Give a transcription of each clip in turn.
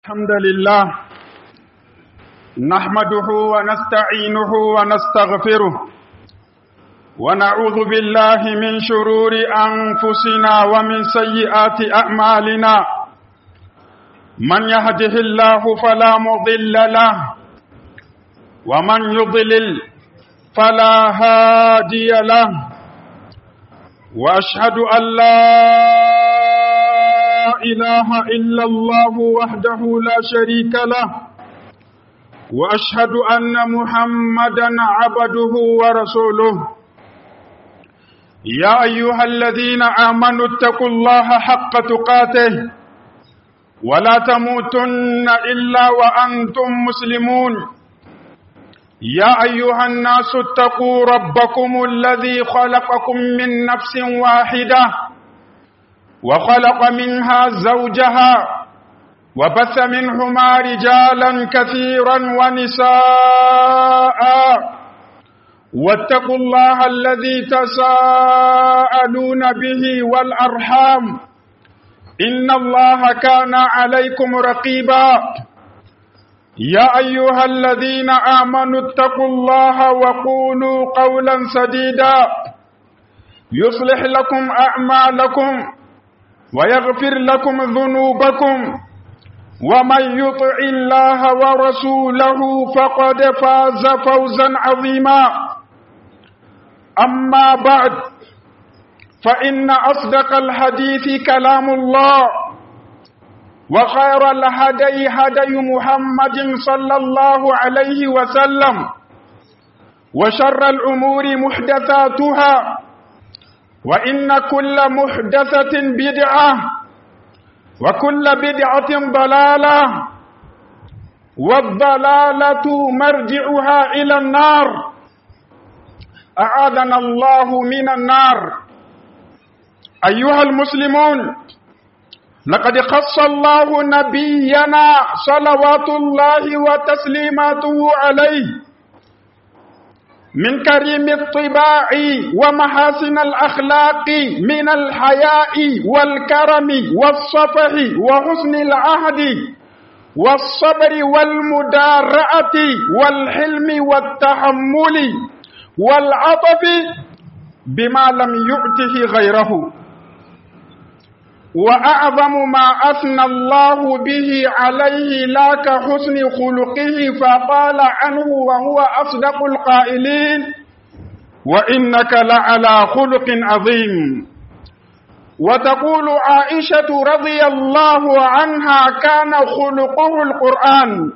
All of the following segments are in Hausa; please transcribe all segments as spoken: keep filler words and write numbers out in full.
الحمد لله نحمده ونستعينه ونستغفره ونعوذ بالله من شرور أنفسنا ومن سيئات أعمالنا من يهده الله فلا مضل له ومن يضلل فلا هادي له وأشهد أن لا إله إلا الله وحده لا شريك له وأشهد أن محمدا عبده ورسوله يا أيها الذين آمنوا اتقوا الله حق تقاته ولا تموتن إلا وأنتم مسلمون يا أيها الناس اتقوا ربكم الذي خلقكم من نفس واحدة وخلق منها زوجها وبث منهما رجالا كثيرا ونساء واتقوا الله الذي تساءلون به والأرحام إن الله كان عليكم رقيبا يا أيها الذين آمنوا اتقوا الله وقولوا قولا سديدا يصلح لكم أعمالكم ويغفر لكم ذنوبكم ومن يطع الله ورسوله فقد فاز فوزا عظيما أما بعد فإن أصدق الحديث كلام الله وخير الهدي هدي محمد صلى الله عليه وسلم وشر الأمور محدثاتها وإن كل محدثة بدعة وكل بدعة ضلالة والضلالة مرجعها إلى النار أعاذنا الله من النار أيها المسلمون لقد خص الله نبينا صلوات الله وتسليماته عليه من كريم الطباع ومحاسن الأخلاق من الحياء والكرم والصفح وحسن العهد والصبر والمدارعة والحلم والتحمل والعطف بما لم يؤته غيره وأعظم ما أثنى الله به عليه لا كحسن خلقه فقال عنه وهو أصدق القائلين وإنك لعلى خلق عظيم. وتقول عائشة رضي الله عنها كان خلقه القرآن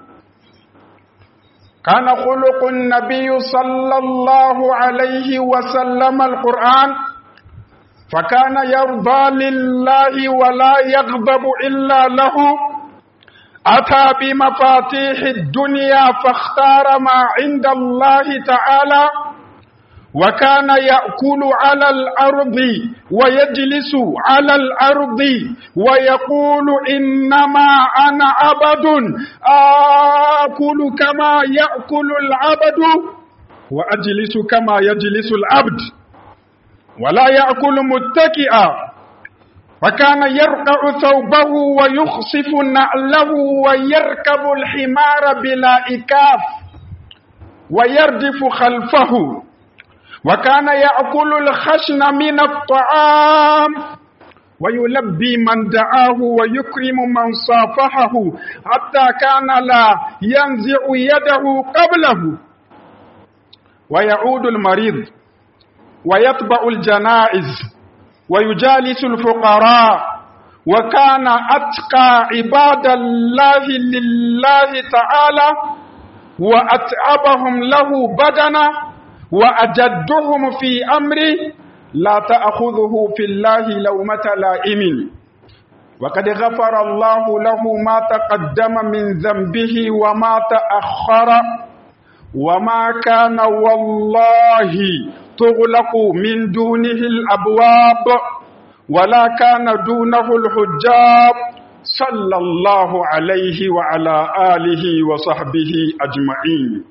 كان خلق النبي صلى الله عليه وسلم القرآن فكان يرضى لله ولا يغضب إلا له أتى بمفاتيح الدنيا فاختار ما عند الله تعالى وكان يأكل على الأرض ويجلس على الأرض ويقول إنما أنا عبد آكل كما يأكل العبد وأجلس كما يجلس العبد ولا يأكل متكئا وكان يرقع ثوبه ويخصف نعله ويركب الحمار بلا إكاف ويردف خلفه وكان يأكل الخشن من الطعام ويلبي من دعاه ويكرم من صافحه حتى كان لا ينزع يده قبله ويعود المريض ويتبع الجنائز ويجالس الفقراء وكان أتقى عباد الله لله تعالى وأتعبهم له بدنا وأجدهم في أمره لا تأخذه في الله لومة لائم وقد غفر الله له ما تقدم من ذنبه وما تأخر وما كان والله تغلق من دونه الأبواب ولا كان دونه الحجاب صلى الله عليه وعلى آله وصحبه أجمعين.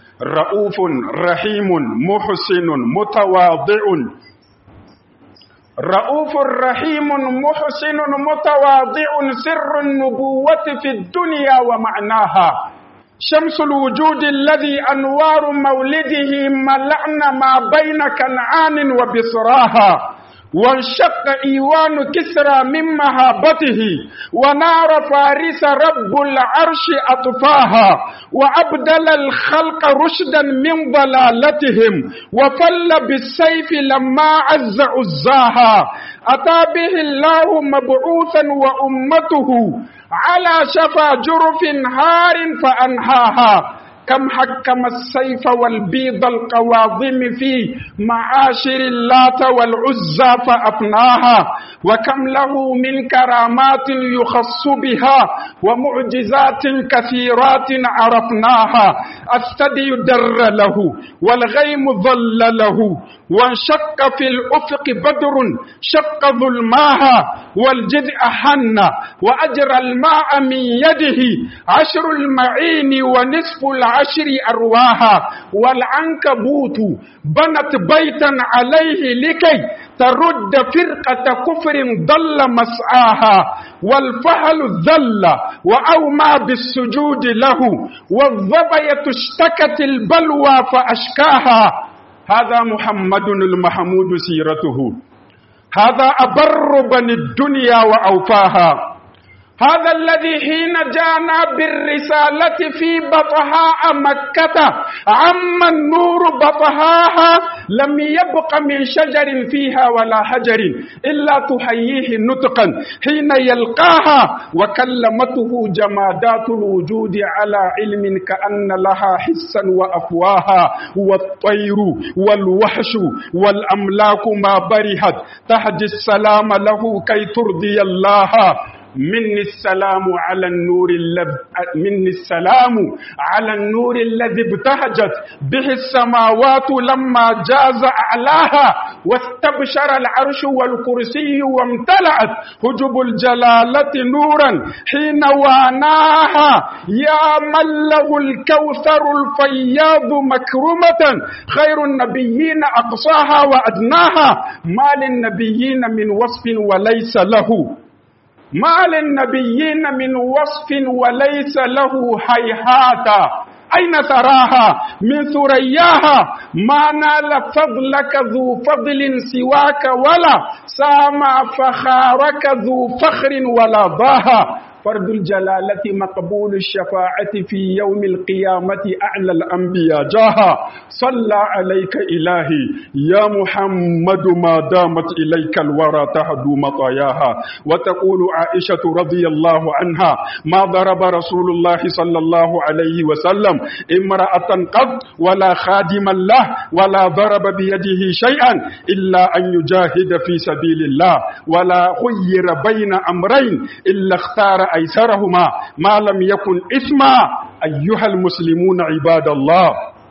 رؤوف رحيم محسن متواضع رؤوف رحيم محسن متواضع سر النبوة في الدنيا ومعناها، شمس الوجود الذي أنوار مولده ملأنا ما بين كنعان وبصراها، وانشق إيوان كسرى من مهابته، ونار فارس رب العرش أطفاها، وأبدل الخلق رشدا من ضلالتهم، وفل بالسيف لما عز عزاها، أتى به الله مبعوثا وأمته على شفا جرف هار فأنهاها، كم حكم السيف والبيض القواضم في معاشر اللات والعزى فأفناها، وكم له من كرامات يخص بها ومعجزات كثيرات عرفناها، الثدي در له والغيم ظل له، وانشق في الأفق بدر شق ظلماها، والجدع حن وأجرى الماء من يده عشر المعين ونصف العشر أرواها، والعنكبوت بنت بيتا عليه لكي ترد فرقة كفر ضل مسعاها، والفهل ذل وأومى بالسجود له، والظبية اشتكت البلوى فأشكاها. هذا محمد المحمود سيرته، هذا أبر بني الدنيا وأوفاها، هذا الذي حين جانا بالرسالة في بطحاء مكة عم النور بطحاها، لم يبق من شجر فيها ولا حجر إلا تحييه نطقا حين يلقاها، وكلمته جمادات الوجود على علم كأن لها حسا وأفواها، والطير والوحش والأملاك ما برهت تهدي السلام له كي ترضي الله. مني السلام على النور الذي مني السلام على النور الذي ابتهجت به السماوات لما جاز أعلاها، واستبشر العرش والكرسي وامتلأت حجب الجلالة نورا حين واناها، يا من له الكوثر الفياض مكرمة، خير النبيين أقصاها وأدناها، ما للنبيين من وصف وليس له ما للنبيين من وصف وليس له هيهاتا، أين تراها من ثرياها، ما نال فضلك ذو فضل سواك، ولا سامع فخارك ذو فخر ولا ضاها، فرد الجلالة مقبول الشفاعة في يوم القيامة أعلى الأنبياء جاها، صلى عليك إلهي يا محمد ما دامت إليك الورى تهدو مطاياها. وتقول عائشة رضي الله عنها ما ضرب رسول الله صلى الله عليه وسلم امرأة قط ولا خادما له ولا ضرب بيده شيئا إلا أن يجاهد في سبيل الله، ولا خير بين أمرين إلا اختار أيسرهما ما لم يكن إثما. أيها المسلمون عباد الله،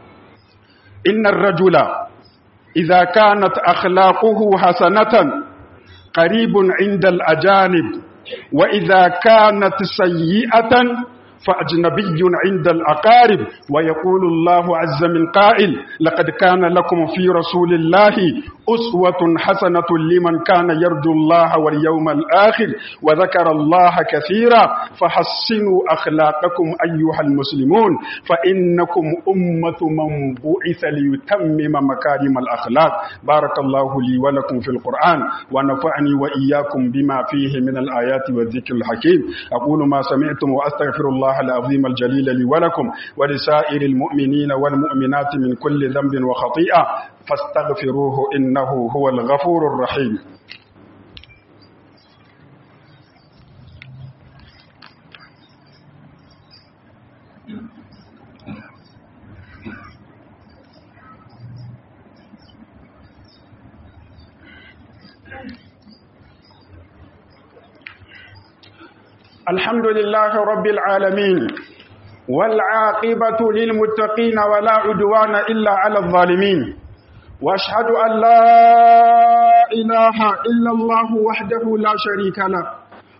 إن الرجل إذا كانت أخلاقه حسنة قريب عند الأجانب، وإذا كانت سيئة فأجنبي عند الأقارب. ويقول الله عز من قائل لقد كان لكم في رسول الله أسوة حسنة لمن كان يرجو الله واليوم الآخر وذكر الله كثيرا، فحسنوا أخلاقكم أيها المسلمون، فإنكم أمة من بعث ليتمم مكارم الأخلاق. بارك الله لي ولكم في القرآن، ونفعني وإياكم بما فيه من الآيات والذكر الحكيم. أقول ما سمعتم وأستغفر الله العظيم الجليل لي ولكم ولسائر المؤمنين والمؤمنات من كل ذنب وخطيئة فاستغفروه إنه هو الغفور الرحيم. الحمد لله رب العالمين، والعاقبة للمتقين ولا عدوان إلا على الظالمين، وأشهد أن لا إله إلا الله وحده لا شريك له،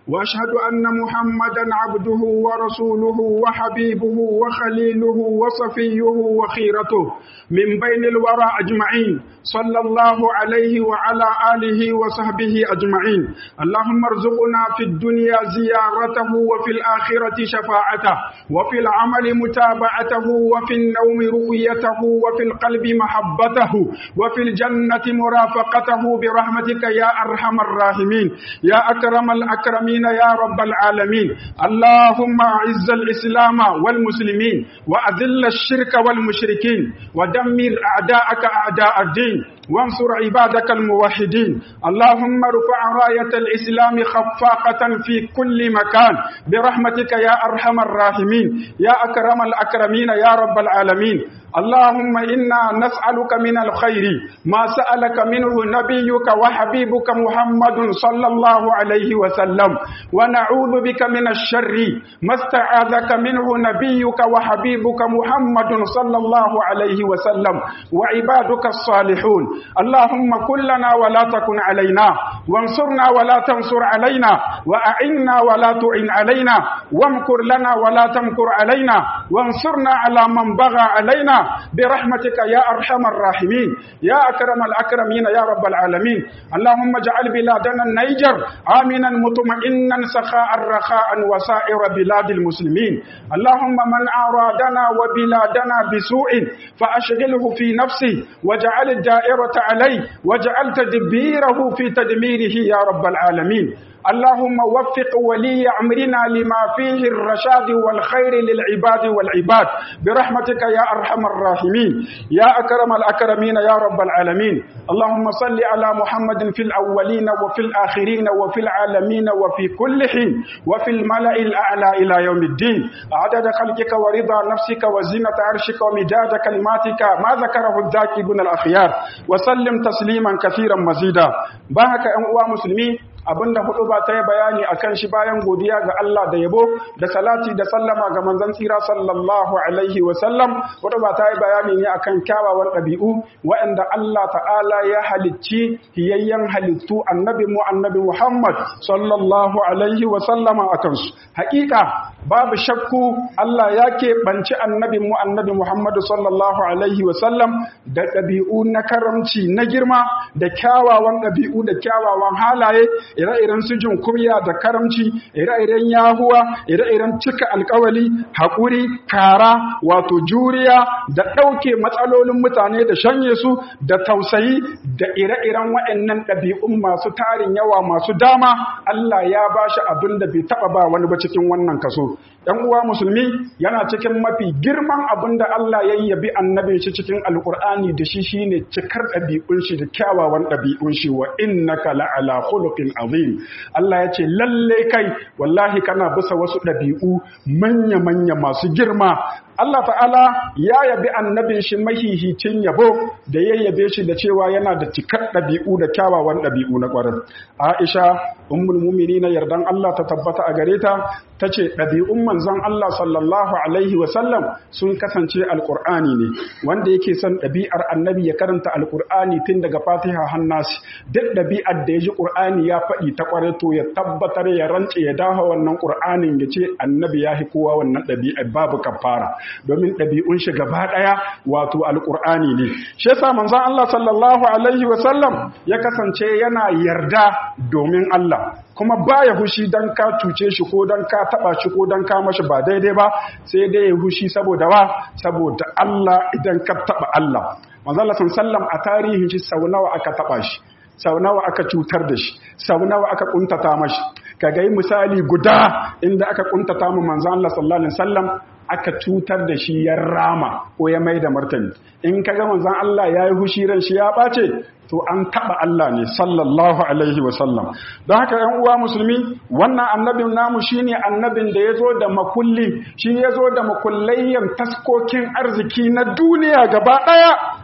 وأشهد أن محمدا عبده ورسوله وحبيبه وخليله وصفيه وخيرته من بين الورى أجمعين صلى الله عليه وعلى آله وصحبه أجمعين. اللهم ارزقنا في الدنيا زيارته وفي الآخرة شفاعته وفي العمل متابعته وفي النوم رؤيته وفي القلب محبته وفي الجنة مرافقته برحمتك يا أرحم الراحمين يا أكرم الأكرمين يا رب العالمين. اللهم أعز الإسلام والمسلمين وأذل الشرك والمشركين ودمر أعداءك أعداء الدين وانصر عبادك الموحدين. اللهم ارفع راية الإسلام خفاقة في كل مكان برحمتك يا أرحم الراحمين يا أكرم الأكرمين يا رب العالمين. اللهم إنا نسألك من الخير ما سألك منه نبيك وحبيبك محمد صلى الله عليه وسلم ونعوذ بك من الشر ما استعاذك منه نبيك وحبيبك محمد صلى الله عليه وسلم وعبادك الصالحون. اللهم كن لنا ولا تكن علينا وانصرنا ولا تنصر علينا وأعنا ولا تعن علينا وامكر لنا ولا تمكر علينا وانصرنا على من بغى علينا برحمتك يا أرحم الراحمين يا أكرم الأكرمين يا رب العالمين. اللهم اجعل بلادنا النيجر آمنا مطمئنا سخاء رخاء وسائر بلاد المسلمين. اللهم من أرادنا وبلادنا بسوء فأشغله في نفسه واجعل الدائرة عليه واجعل تدبيره في تدميره يا رب العالمين. اللهم وفق ولي أمرنا لما فيه الرشاد والخير للعباد والعباد برحمتك يا أرحم الراحمين يا أكرم الأكرمين يا رب العالمين. اللهم صل على محمد في الأولين وفي الآخرين وفي العالمين وفي كل حين وفي الملأ الأعلى إلى يوم الدين عدد خلقك ورضا نفسك وزنة عرشك ومداد كلماتك ما ذكره الذاكرون الأخيار وسلم تسليما كثيرا مزيدا. بارك أموا مسلمين. abinda hudu ba ta yi bayani akan shi bayan godiya ga Allah da yabo da salati da sallama ga manzon tsira sallallahu alaihi wa sallam, hudu ba ta yi bayani ne akan kyawawan ɗabi'u waɗanda Allah ta'ala ya halicci hiyayyen halittu annabi mu annabi Muhammad sallallahu alaihi wa sallama akan su. Hakika babu shakku Allah ya keɓanci annabi mu annabi Muhammad sallallahu alaihi wa sallam da ɗabi'u na karamci na girma da kyawawan ɗabi'u da kyawawan halaye, ire-iren su jin kumya da karamci, ire-iren yahuwa, ire-iren cika alkawali, haƙuri, kara, wato juriya da ɗauke matsalolin mutane da shanye su da tausayi da ire-iren waɗannan ɗabi'un masu tarin yawa masu dama. Allah ya ba shi abin da bai taɓa ba wani ba cikin wannan kaso. ‘Yan uwa musulmi, yana cikin mafi girman abin da Allah ya yabi annabin shi cikin alƙur'ani da shi shine cikar ɗabi'un shi da kyawawan ɗabi'un shi wa innaka la'ala khuluqin azim. Allah ya ce lalle kai wallahi kana bisa wasu ɗabi'u manya-manya masu girma. Allah ta'ala ya yabi annabin shi mahihicin yabo da ya yabe shi da cewa yana da cikar ɗabi'u da kyawawan ɗabi'u na ƙwarar. Aisha ummul mu'minin yardan Allah ta tabbata a gare ta tace ɗabi'un manzon Allah sallallahu alaihi wa sallam sun kasance alqur'ani ne. Wanda yake son ɗabi'ar annabi ya karanta alqur'ani tun daga Fatiha har Nas. Duk ɗabi'ar da ya ji Qur'ani ya faɗi ta ƙware to ya tabbatar ya rance ya dawo wannan Qur'anin ya ce annabi ya hi kowa wannan ɗabi'ar babu kafara. Domin ɗabi'un shi gaba ɗaya wato alƙur'ani ne. Shi yasa manzon Allah sallallahu alaihi wa sallam ya kasance yana yarda domin Allah, kuma baya hushi dan ka cuce shi ko dan ka taba shi ko dan ka mashi ba daidai ba, sai dai ya hushi saboda wa saboda Allah idan ka taba Allah. Manzon Allah sallallahu alaihi wa sallam a tarihin shi sau nawa aka taba shi, sau nawa aka cutar da shi, sau nawa aka kuntata mashi. Ka ga misali guda inda aka kuntata mu manzon Allah sallallahu alaihi wa sallam aka cutar da shi ya rama ko ya mai da martani. In ka ga manzon Allah ya yi hushi ran shi ya ɓace, to an taɓa Allah ne sallallahu alaihi wasallam. Don haka ‘yan uwa musulmi, wannan annabin namu shi ne annabin da ya zo da makulli, shi ya zo da makullayyan taskokin arziki na duniya gaba ɗaya.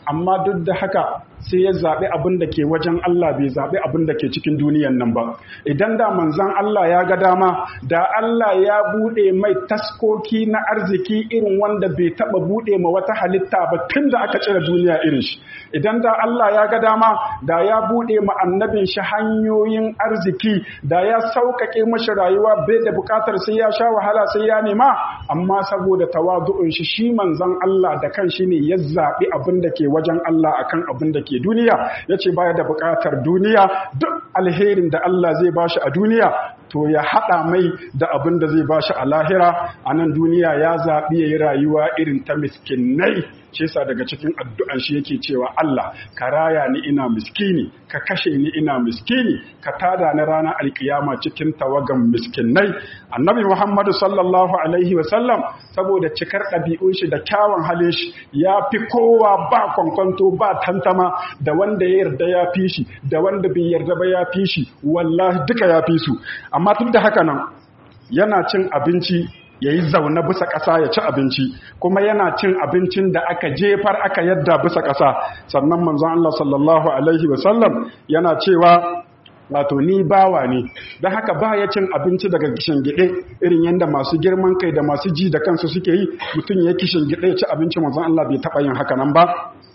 amma duk da haka sai ya zaɓi abin da ke wajen Allah bai zaɓi abin da ke cikin duniyan nan ba. Idan da manzon Allah ya ga dama, da Allah ya buɗe mai taskoki na arziki irin wanda bai taɓa buɗe ma wata halitta ba tun da aka cire duniya irin shi. Idan da Allah ya ga dama, da ya buɗe ma annabin shi hanyoyin arziki, da ya sauƙaƙe mashi rayuwa bai da buƙatar sai ya sha wahala sai ya nema, amma saboda tawadu'un shi shi manzon Allah da kan shi ne ya zaɓi abin da ke wajen Allah akan abin da ke duniya. Ya ce baya da buƙatar duniya, duk alherin da Allah zai bashi a duniya to ya haɗa mai da abin da zai bashi a lahira. A nan duniya ya zaɓi ya yi rayuwa irin ta miskinai, ce sa daga cikin addu'an shi yake cewa Allah ka raya ni ina miskini, ka kashe ni ina miskini, ka tada ni ranar alkiyama cikin tawagan miskinai. Annabi Muhammadu sallallahu alaihi wasallam saboda cikar ɗabi'un shi da kyawun halin shi ya fi kowa ba kwankwanto ba tantama, da wanda ya yarda ya fi shi da wanda bai yarda ba ya fi shi, wallahi duka ya fi su. Amma tun da haka nan yana cin abinci ya yi zaune bisa ƙasa ya ci abinci, kuma yana cin abincin da aka jefar aka yadda bisa ƙasa. Sannan manzon Allah sallallahu alaihi wasallam yana cewa wato ni bawa ne, don haka ba ya cin abinci daga gide irin yadda masu girman kai da masu ji da kansu suke yi, mutum ya gide ya ci abinci. Manzon Allah bai taɓa yin haka nan ba.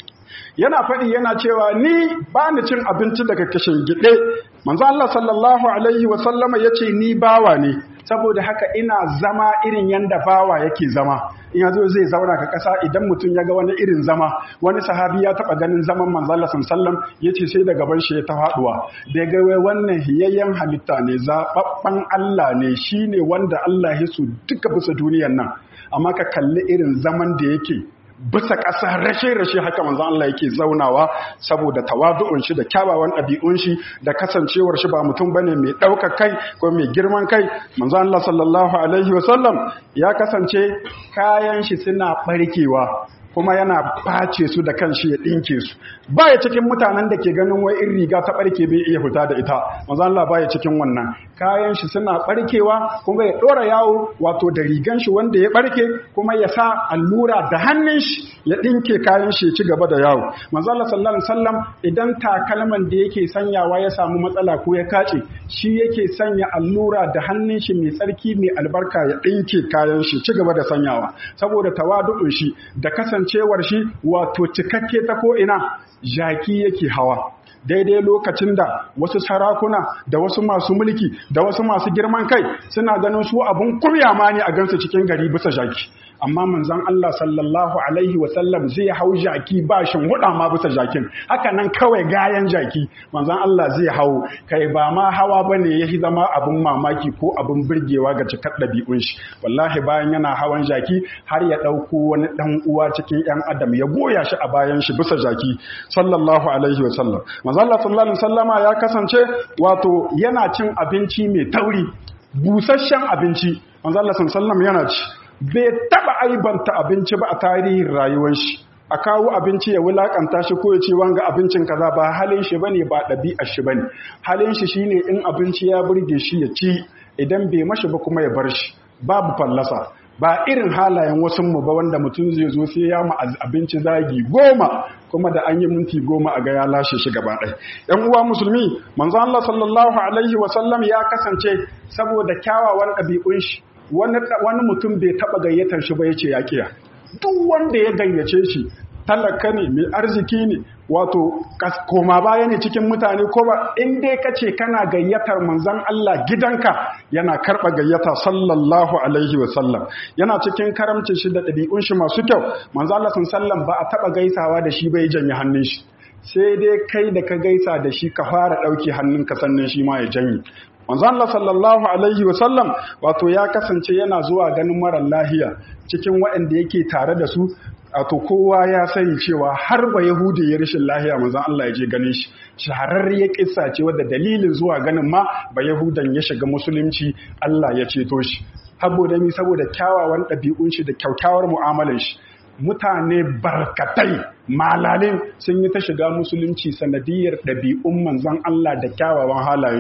Yana faɗi yana cewa ni ba ni cin abinci daga gide. Manzon Allah sallallahu alaihi wasallama ya ce ni bawa ne, saboda haka ina zama irin yanda bawa yake zama. In yazo zai zauna ka kasa, idan mutum ya ga wani irin zama, wani sahabi ya taba ganin zaman manzo Allah sallallahu alaihi wasallam, yace sai da gaban shi ya ta faduwa, da ga wai wannan hiyayyen halitta ne, zababban Allah ne, shine wanda Allah ya so duka bisa duniyar nan, amma ka kalli irin zaman da yake bisa ƙasa rashe-rashe. Haka manzon Allah yake zaunawa saboda tawadu'un shi da kyawawan ɗabi'un shi da kasancewar shi ba mutum bane mai ɗaukar kai ko mai girman kai. Manzon Allah sallallahu alaihi wasallam ya kasance kayan shi suna barkewa, kuma yana face su da kanshi ya dinke su. Baya cikin mutanen da ke ganin wai in riga ta barke bai iya fita da ita. Manzo Allah baya cikin wannan. Kayan shi suna barkewa, kuma ya dora yawo wato da rigan shi wanda ya barke, kuma ya sa allura da hannun shi ya dinke kayan shi ya ci gaba da yawo. Manzo Allah sallallahu alaihi wasallam idan takalman da yake sanyawa ya samu matsala ko ya kace, shi yake sanya allura da hannun shi mai tsarki mai albarka ya dinke kayan shi ci gaba da sanyawa, saboda tawadu'un shi da kasancewar shi wato cikakke ta ko ina. Jaki yake hawa daidai lokacin da wasu sarakuna da wasu masu mulki da wasu masu girman kai suna ganin su abun kumya ma ne a gansu cikin gari bisa jaki. Amma manzon Allah sallallahu alaihi wasallam zai hau jaki ba shin huda ma bisa jakin, haka nan kawai gayan jaki manzon Allah zai hau, kai ba ma hawa bane yahi zama abun mamaki ko abun burgewa ga cikar dabi'un shi. Wallahi bayan yana hawan jaki har ya dauko wani dan uwa cikin yan adam ya goya shi a bayan shi bisa jaki sallallahu alaihi wasallam. Manzon Allah sallallahu alaihi wasallama ya kasance wato yana cin abinci mai tauri, busasshen abinci. Manzon Allah sallallahu alaihi wasallam yana ci, bai taba aibanta abinci ba a tarihin rayuwar shi. A kawo abinci ya wulakanta shi ko ya ce wanga abincin kaza, ba halin shi bane, ba ɗabi'ar shi bane. Halin shi shine in abinci ya burge shi ya ci, idan bai mashi ba kuma ya bar shi, babu fallasa. Ba irin halayen wasu mu ba wanda mutum zai zo sai ya ma abinci zagi goma, kuma da an yi minti goma a ga ya lashe shi gaba ɗaya. ‘Yan uwa musulmi, manzo Allah sallallahu alaihi wasallam ya kasance saboda kyawawan ɗabi'un shi, wani mutum bai taba gayyatar shi ba yace ya kiya. Duk wanda ya gayyace shi, talaka ne, mai arziki ne, wato koma baya ne cikin mutane, ko ba in dai kace kana gayyatar manzon Allah gidanka, yana karba gayyata sallallahu alaihi wasallam. Yana cikin karamcin shi da ɗabi'un shi masu kyau. Manzon Allah sallallahu ba a taba gaisawa da shi bai janye hannun shi, sai dai kai da ka gaisa da shi ka fara dauke hannunka sannan shi ma ya janye. Manzo Allah sallallahu alaihi wasallam wato ya kasance yana zuwa ganin marar lahiya cikin waɗanda yake tare da su. Wato kowa ya sani cewa har ba Yahudi ya rashin lahiya manzo Allah ya je ganin shi. Shahararriyar kissa ce wadda dalilin zuwa ganin ma ba Yahudan ya shiga musulunci, Allah ya ceto shi. Saboda mi saboda kyawawan ɗabi'un shi da kyaukyawar mu'amalar shi. Mutane barkatai malalin sun yi ta shiga musulunci sanadiyar ɗabi'un manzon Allah da kyawawan halayen shi.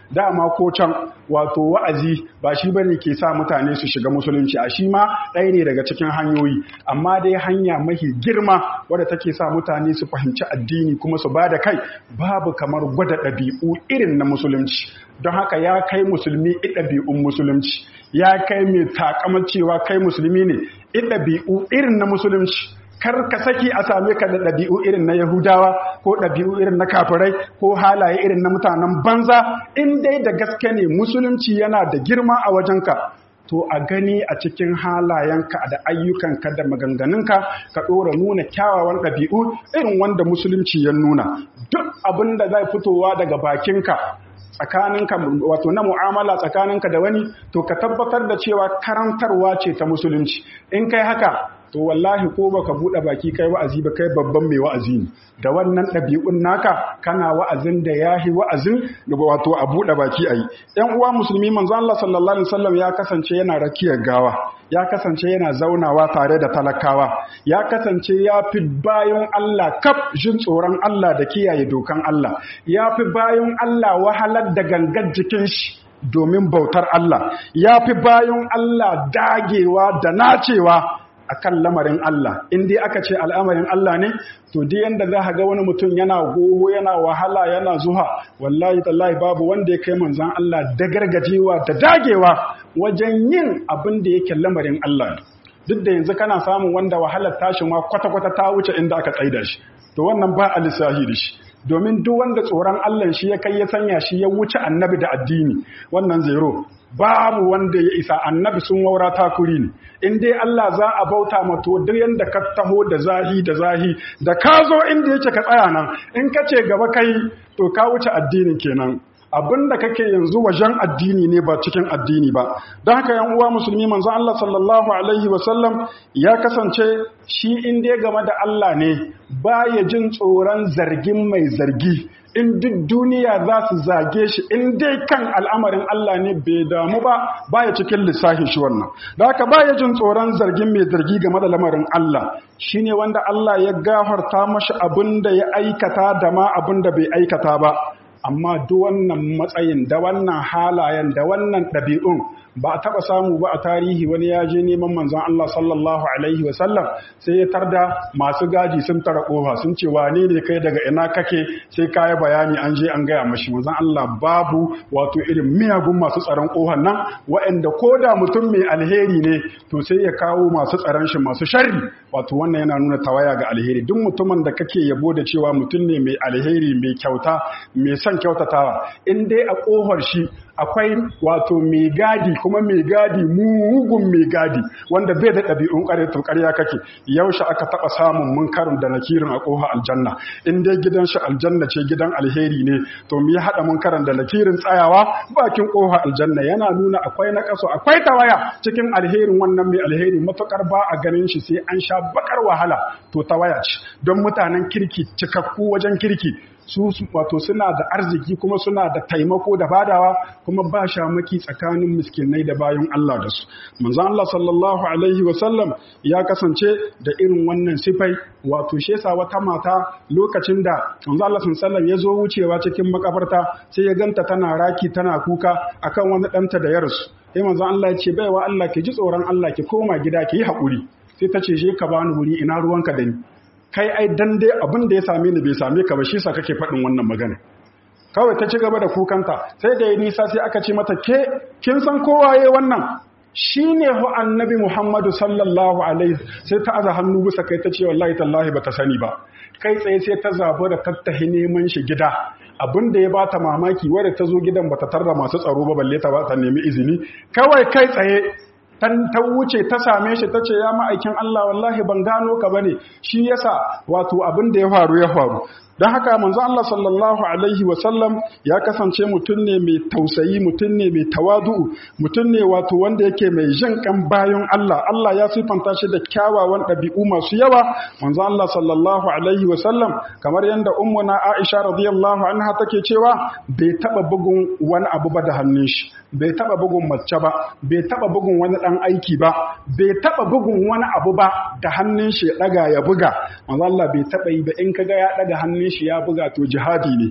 dama ko can wato wa'azi ba shi bane ke sa mutane su shiga musulunci, a shi ma ɗaya ne daga cikin hanyoyi, amma dai hanya mahi girma wadda take sa mutane su fahimci addini kuma su bada kai babu kamar gwada ɗabi'u irin na musulunci. Don haka ya kai musulmi i ɗabi'un musulunci, ya kai mai takamar cewa kai musulmi ne i ɗabi'u irin na musulunci. Kar ka saki a same ka da ɗabi'u irin na Yahudawa ko ɗabi'u irin na kafirai ko halaye irin na mutanen banza. In dai da gaske ne musulunci yana da girma a wajenka, to a gani a cikin halayenka da ayyukanka da maganganunka ka ɗora nuna kyawawan ɗabi'u irin wanda musulunci ya nuna. Duk abin da zai fitowa daga bakinka tsakaninka wato na mu'amala tsakaninka da wani, to ka tabbatar da cewa karantarwa ce ta musulunci. In kai haka, to wallahi ko baka bude baki kai wa'azi ba, kai babban mai wa'azi ne. Da wannan ɗabi'un naka kana wa'azin da yahi wa'azin da wato a bude baki ayi. Ɗan uwa musulmi, manzo Allah sallallahu alaihi wasallam ya kasance yana rakiyar gawa, ya kasance yana zaunawa tare da talakawa, ya kasance ya fi bayan Allah kaf jin tsoron Allah da kiyaye dokan Allah, ya fi bayan Allah wahalar da gangar jikin shi domin bautar Allah, ya fi bayan Allah dagewa da nacewa akan lamarin Allah. In dai aka ce al'amarin Allah ne, to dai yanda za ka ga wani mutum yana goho, yana wahala, yana zuha, wallahi tallahi babu wanda ya kai manzon Allah da gargajewa da dagewa wajen yin abin da yake lamarin Allah. Duk da yanzu kana samun wanda wahalar tashi ma kwata-kwata ta wuce inda aka tsaida shi, to wannan ba a lissahi da shi. Domin duk wanda tsoron Allah shi ya kai ya sanya shi ya wuce annabi da addini, wannan zero. Babu wanda ya isa, annabi sun waura takuri ne. In dai Allah za a bauta mato duk yanda ka taho da zahi da zahi da ka zo inda yake ka tsaya nan, in ka ce gaba kai to ka wuce addinin kenan. Abin da kake yanzu wajen addini ne ba cikin addini ba. Don haka yan uwa musulmi, manzo Allah sallallahu alaihi wasallam ya kasance shi in dai game da Allah ne baya jin tsoron zargin mai zargi. In duk duniya za su zage shi, in dai kan al'amarin Allah ne bai damu ba, baya cikin lissafin shi wannan. Da haka baya jin tsoron zargin mai zargi game da lamarin Allah. Shi ne wanda Allah ya gafarta mashi abin da ya aikata da ma abin da bai aikata ba. Amma duk wannan matsayin da wannan halayen da wannan ɗabi'un ba a taɓa samu ba a tarihi. Wani ya je neman manzon Allah sallallahu alaihi wasallam sai ya tarda masu gaji sun tara ƙofa, sun ce wane ne kai, daga ina kake, sai ka yi bayani an je an gaya mashi. Manzon Allah babu wato irin miyagun masu tsaron ƙofar nan, waɗanda ko da mutum mai alheri ne to sai ya kawo masu tsaron shi masu sharri. Wato wannan yana nuna tawaya ga alheri. Duk mutumin da kake yabo da cewa mutum ne mai alheri, mai kyauta, mai son kyautatawa, in dai a ƙofar shi akwai wato mai gadi, kuma mai gadi mugun mai gadi wanda bai da ɗabi'un ƙare, to ƙarya kake. Yaushe aka taɓa samun munkarin da nakirin a ƙofa aljanna? In dai gidan shi aljanna ce, gidan alheri ne, to mu yi haɗa munkarin da nakirin tsayawa bakin ƙofa aljanna yana nuna akwai na ƙaso, akwai tawaya cikin alherin wannan mai alheri. Matuƙar ba a ganin shi sai an sha bakar wahala, to tawaya ce. Don mutanen kirki cikakku wajen kirki su wato suna da arziki kuma suna da taimako da badawa, kuma ba shamaki tsakanin miskinai da bayan Allah da su. Manzo Allah sallallahu alaihi wasallam ya kasance da irin wannan sifai. Wato shi yasa wata mata lokacin da manzo Allah sallallahu alaihi wasallam ya zo wucewa cikin makabarta, sai ya ganta tana raki tana kuka akan wani ɗanta da ya rasu. Sai manzo Allah ya ce, baiwa Allah, ki ji tsoron Allah, ki koma gida ki yi haƙuri. Sai ta ce, je ka bani wuri, ina ruwanka da ni? Kai ai dan dai abin da ya same ni bai same ka ba, shi sa kake faɗin wannan magana. Kawai ta ci gaba da kukanta, sai da ya nisa sai aka ce mata, ke kin san kowaye wannan? Shine hu annabi Muhammadu sallallahu alaihi. Sai ta aza hannu bisa kai ta ce, wallahi tallahi bata sani ba. Kai tsaye sai ta zabo da tattahi neman shi gida. Abin da ya bata mamaki, wadda ta zo gidan bata tarda masu tsaro ba, balle ta ba ta nemi izini. Kawai kai tsaye ta wuce ta same shi ta ce, ya ma'aikin Allah, wallahi ban gano ka bane, shi yasa wato abin da ya faru ya faru. Don haka manzo Allah sallallahu alaihi wasallam ya kasance mutum ne mai tausayi, mutum ne mai tawadu'u, mutum ne wato wanda yake mai jin kan bayan Allah. Allah ya sifanta shi da kyawawan ɗabi'u masu yawa. Manzo Allah sallallahu alaihi wasallam, kamar yadda ummuna Aisha radiyallahu anha take cewa, bai taba bugun wani abu ba da hannun shi, bai taba bugun mace ba, bai taba bugun wani dan aiki ba, bai taba bugun wani abu ba da hannun shi ya daga ya buga. Manzo Allah bai taba yi ba. In kaga ya daga hannun shi ya buga, to jihadi ne.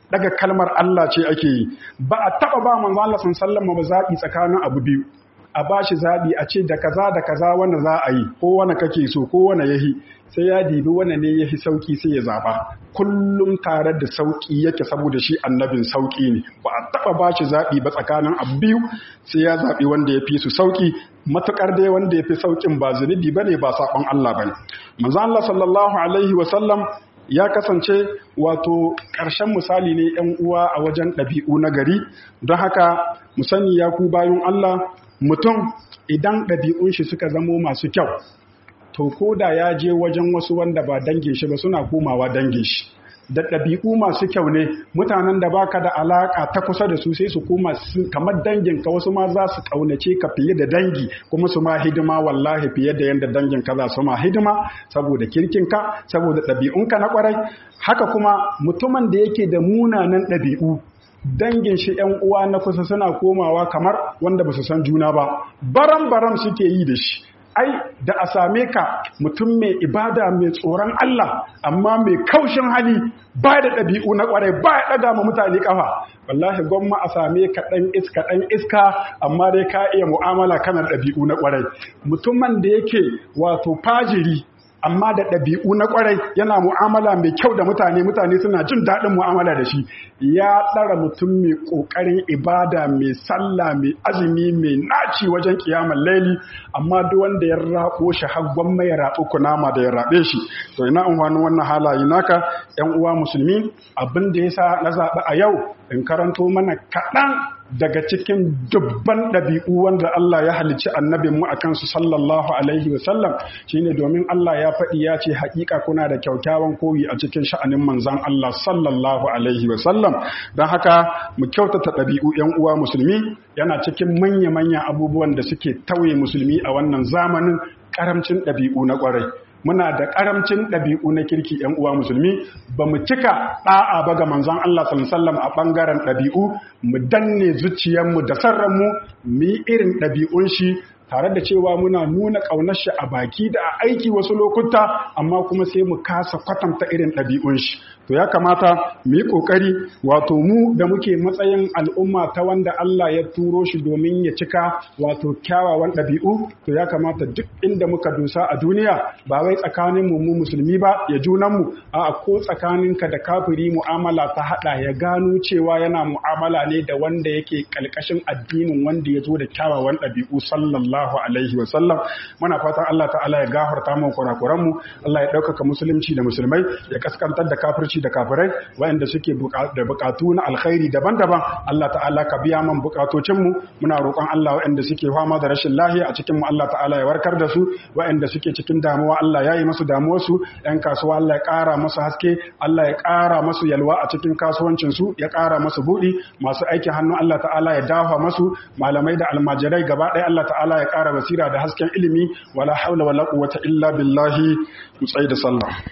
daga kalmar Allah ce ake yi. Ba a taɓa ba manzo Allah sallallahu alaihi zaɓi tsakanin abu biyu, a ba shi zaɓi a ce da kaza da kaza wanda za a yi, ko wanda kake so ko wanda yahi, sai ya dibi wanda ne yahi sauki sai ya zaɓa. Kullum tare da sauki yake saboda shi annabin sauki ne. Ba a taɓa ba shi zaɓi ba tsakanin abu biyu, sai ya zaɓi wanda ya fi su sauki. Matukar dai wanda ya fi saukin ba zunubi bane ba saɓon Allah bane. Manzo Allah sallallahu alaihi wa sallam ya kasance wato ƙarshen misali ne ‘yan uwa a wajen ɗabi'u na gari. Don haka mu sani ya ku bayan Allah, mutum idan ɗabi'un shi suka zamo masu kyau, to ko da ya je wajen wasu wanda ba dangin shi ba suna komawa dangin shi. Da ɗabi'u masu kyau ne, mutanen da baka da alaƙa ta kusa da su sai su koma kamar danginka, wasu ma za su ƙaunace ka fiye da dangi, kuma su ma hidima wallahi fiye da yadda danginka za su ma hidima, saboda kirkinka, saboda ɗabi'unka na ƙwarai. Haka kuma mutumin da yake da munanan ɗabi'u, dangin shi ‘yan uwa na kusa suna komawa kamar wanda ba su san juna ba, baram-baram suke yi da shi. Ai, da a same ka mutum mai ibada mai tsoron Allah, amma mai kaushin hali, ba da ɗabi'u na ƙwarai, ba ya ɗaga ma mutane ƙafa. Wallahi gwamma a same ka ɗan iska ɗan iska, amma dai ka iya mu'amala kana ɗabi'u na ƙwarai. Mutumin da yake wato fajiri, amma da ɗabi'u na ƙwarai, yana mu'amala mai kyau da mutane, mutane suna jin daɗin mu'amala da shi, ya ɗara mutum mai ƙoƙarin ibada, mai sallah, mai azumi, mai naci wajen ƙiyamar laili, amma duk wanda ya raɓo shi har gwamma ya raɓo kunama da ya raɓe shi. To ina amfanin wannan halaye naka ‘yan uwa musulmi? Abin da ya sa na zaɓi a yau in karanto mana kaɗan daga cikin dubban ɗabi'u wanda Allah ya halicci annabinmu a kansu sallallahu alaihi wasallam, shi ne domin Allah ya faɗi ya ce haƙiƙa kuna da kyaukyawan koyi a cikin sha'anin manzan Allah sallallahu alaihi wasallam. Don haka mu kyautata ɗabi'u ‘yan uwa musulmi, yana cikin manya-manyan abubuwan da suke tauye musulmi a wannan zamanin, ƙaramcin ɗabi'u na ƙwarai. Muna da ƙaramcin ɗabi'u na kirki ‘yan uwa musulmi, ba mu cika ɗa'a ba ga manzon Allah sallallahu alaihi wasallam a ɓangaren ɗabi'u, mu danne zuciyarmu da sarranmu mu yi irin ɗabi'un shi, tare da cewa muna nuna ƙaunar shi a baki da a aiki wasu lokuta, amma kuma sai mu kasa kwatanta irin ɗabi'un shi. To ya kamata mu yi ƙoƙari, wato mu da muke matsayin al'umma ta wanda Allah ya turo shi domin ya cika wato kyawawan ɗabi'u, to ya kamata duk inda muka dusa a duniya, ba wai tsakanin mu mu musulmi ba ya junanmu, a ko tsakaninka da kafiri mu'amala ta haɗa, ya gano cewa yana mu'amala ne da wanda yake ƙalƙashin addinin wanda ya zo da kyawawan ɗabi'u sallallahu alaihi wa sallam. Muna fatan Allah ta'ala ya gafarta mu kurakuran mu, Allah ya ɗaukaka musulunci da musulmai, ya kaskantar da kafirci da kafirai waɗanda suke da bukatu na alkhairi daban-daban. Allah ta'ala ka biya man bukatocin mu. Muna roƙon Allah waɗanda suke fama da rashin lafiya a cikin mu, Allah ta'ala ya warkar da su. Waɗanda suke cikin damuwa, Allah ya yi musu damuwar su. Ƴan kasuwa, Allah ya ƙara musu haske, Allah ya ƙara musu yalwa a cikin kasuwancin su, ya ƙara musu buɗi. Masu aikin hannu, Allah ta'ala ya dafa musu. Malamai da almajirai gaba ɗaya, Allah ta'ala ya ƙara basira da hasken ilimi. Wala haula wala quwwata illa billahi. Mu tsaye da sallah.